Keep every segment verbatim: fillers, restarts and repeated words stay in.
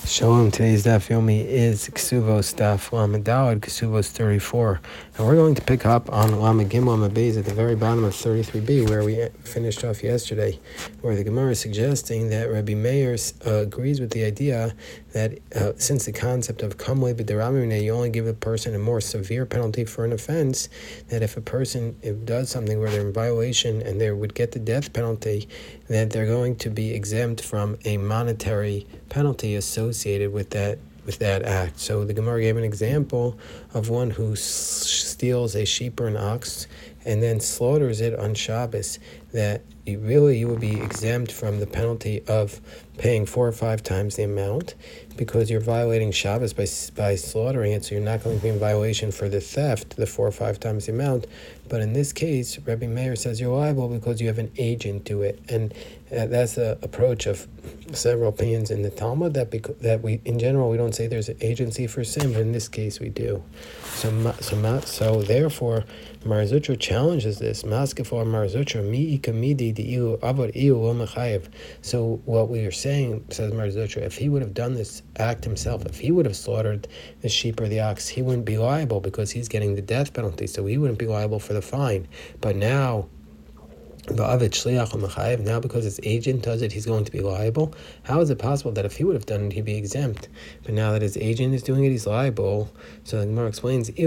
Shalom, today's Daf Yomi is Ksuvos Daf Lamed Daled, Ksuvos thirty-four. And we're going to pick up on Lamed Gimel Lamed Beis at the very bottom of thirty-three b, where we finished off yesterday, where the Gemara is suggesting that Rabbi Meir uh, agrees with the idea that uh, since the concept of Kamle B'Deramimne, you only give a person a more severe penalty for an offense, that if a person if does something where they're in violation and they would get the death penalty, that they're going to be exempt from a monetary penalty associated with that with that act. So the Gemara gave an example of one who s- steals a sheep or an ox and then slaughters it on Shabbos, that you really you would be exempt from the penalty of paying four or five times the amount, because you're violating Shabbos by by slaughtering it, so you're not going to be in violation for the theft, the four or five times the amount. But in this case, Rabbi Meir says you're liable because you have an agent to it, and uh, that's the approach of several opinions in the Talmud, that because, that we in general we don't say there's an agency for sin, but in this case we do. So so so therefore, Mar Zutra challenges this. Maskefar Mar Zutra mi ikamidi di'ilu avad iu lo mechayev. So what we are saying, says Mar Zutra, if he would have done this act himself, if he would have slaughtered the sheep or the ox, he wouldn't be liable because he's getting the death penalty, so he wouldn't be liable for the fine. But now, now because his agent does it, he's going to be liable. How is it possible that if he would have done it, he'd be exempt? But now that his agent is doing it, he's liable. So the Gemara explains, so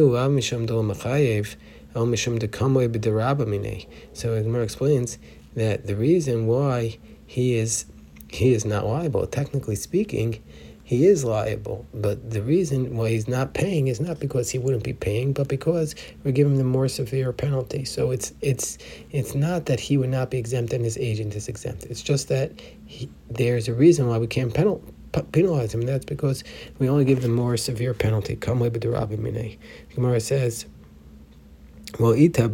the Gemara explains that the reason why he is he is not liable, technically speaking, he is liable, but the reason why he's not paying is not because he wouldn't be paying, but because we're giving him the more severe penalty. So it's it's it's not that he would not be exempt and his agent is exempt. It's just that he, there's a reason why we can't penal, penalize him, and that's because we only give the more severe penalty. Kamle b'derabimine. Gemara says, well, if the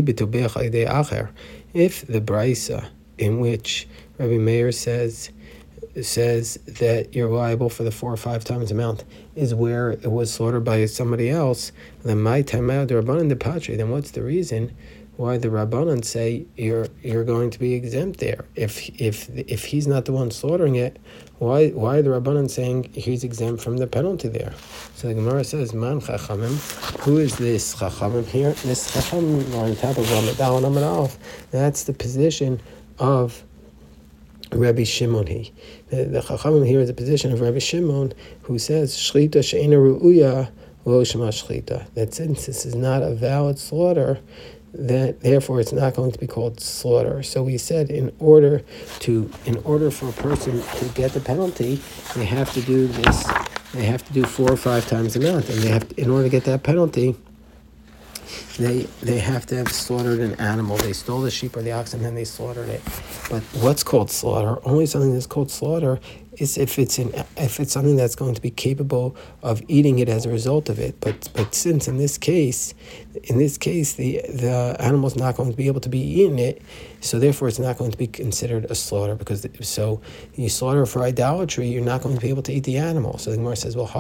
brisa in which Rabbi Meir says says that you're liable for the four or five times amount is where it was slaughtered by somebody else, then my time out the Rabbanan de Patri, then what's the reason why the Rabbanan say you're you're going to be exempt there? If if if he's not the one slaughtering it, why why are the Rabbanan saying he's exempt from the penalty there? So the Gemara says, Man Chachamim, who is this Chachamim here? This Chachamim on top of Ramadal and Amadal, that's the position of Rabbi Shimon. He the, the Chachamim here is the position of Rabbi Shimon, who says Shlita she'ena ru'uya lo shema shlita, that since this is not a valid slaughter, that therefore it's not going to be called slaughter. So we said in order to in order for a person to get the penalty, they have to do this. They have to do four or five times the amount, and they have to, in order to get that penalty, They they have to have slaughtered an animal. They stole the sheep or the ox and then they slaughtered it. But what's called slaughter? Only something that's called slaughter is if it's in if it's something that's going to be capable of eating it as a result of it. But but since in this case, in this case the the animal's not going to be able to be eating it, so therefore it's not going to be considered a slaughter, because so you slaughter for idolatry, you're not going to be able to eat the animal. So the Gemara says, well,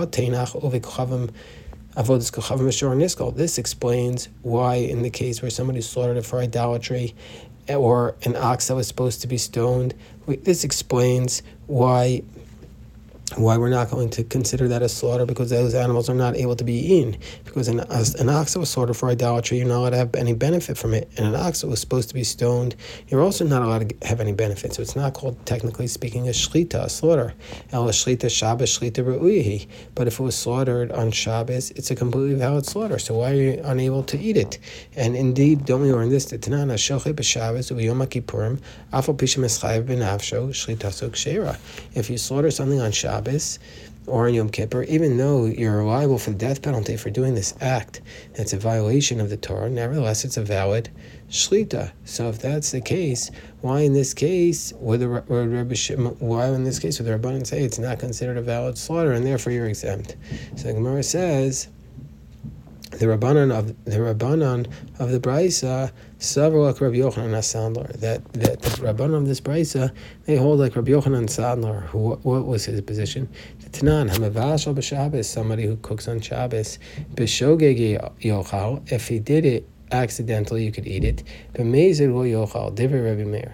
this explains why in the case where somebody slaughtered it for idolatry, or an ox that was supposed to be stoned, this explains why why we're not going to consider that a slaughter, because those animals are not able to be eaten. Because an, an ox that was slaughtered for idolatry, you're not allowed to have any benefit from it. And an ox that was supposed to be stoned, you're also not allowed to have any benefit. So it's not called, technically speaking, a shlita, a slaughter. El shlita Shabbos shlita re'uyahi. But if it was slaughtered on Shabbos, it's a completely valid slaughter. So why are you unable to eat it? And indeed, don't we learn this? The Tanana shoche b'Shabbos u'yom HaKippurim afal pishem eschayev b'nafsho shlita so kshera. If you slaughter something on Shabbos or on Yom Kippur, even though you're liable for the death penalty for doing this act that's a violation of the Torah, nevertheless it's a valid shlita. So if that's the case, why in this case would the Rabbi Shimon, why in this case would the Rabbanan say it's not considered a valid slaughter and therefore you're exempt? So the Gemara says, the Rabbanan of the Rabbanan of the Brisa several like Rabbi Yochanan Sandler, that that the Rabbanan of this Brisa, they hold like Rabbi Yochanan Sandler. Who what was his position? The Tanan Hamavashal b'Shabbos, somebody who cooks on Shabbos, b'Shogeg yochal. If he did it accidentally, you could eat it. B'Meizid lo yochal. Divrei Rabbi Meir.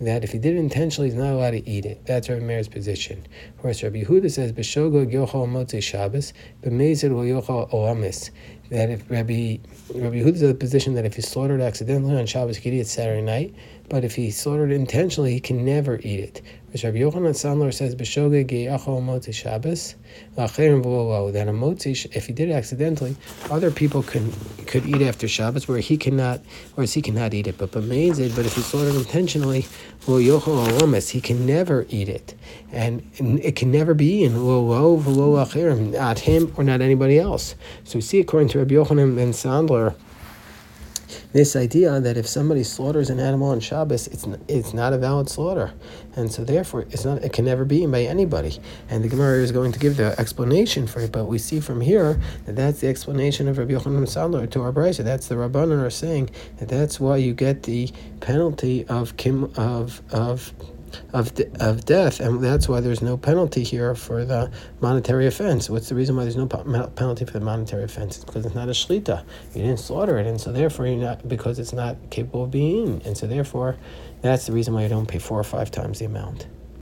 that if he did it intentionally, he's not allowed to eat it. That's Rabbi Meir's position. Of course, Rabbi Yehuda says, "B'shogeg yochal motzei Shabbos, b'meizid will yochal olamis." That if Rabbi Rabbi Yehuda is in the position that if he slaughtered accidentally on Shabbos, he could eat it Saturday night, but if he slaughtered it intentionally, he can never eat it. Which Rabbi Yochanan Sandler says, "B'shogeg yochal motzei Shabbos, la'acherim v'lo." That a motzi, if he did it accidentally, other people can could eat after Shabbos, where he cannot, whereas he cannot eat it. But b'meizid, but if he slaughtered intentionally, well, yochal olamis, he can never eat it, and it can never be eaten. Lo v'lo la'acherim, not him or not anybody else. So we see, according to Rabbi Yochanan ben Sandler, this idea that if somebody slaughters an animal on Shabbos, it's it's not a valid slaughter, and so therefore it's not. It can never be eaten by anybody. And the Gemara is going to give the explanation for it, but we see from here that that's the explanation of Rabbi Yochanan Sandler to our brayso. That's the Rabbanan are saying that that's why you get the penalty of kim of of. Of de- of death, and that's why there's no penalty here for the monetary offense. What's the reason why there's no po- penalty for the monetary offense? It's because it's not a shlita. You didn't slaughter it, and so therefore you're not, because it's not capable of being eaten, and so therefore that's the reason why you don't pay four or five times the amount.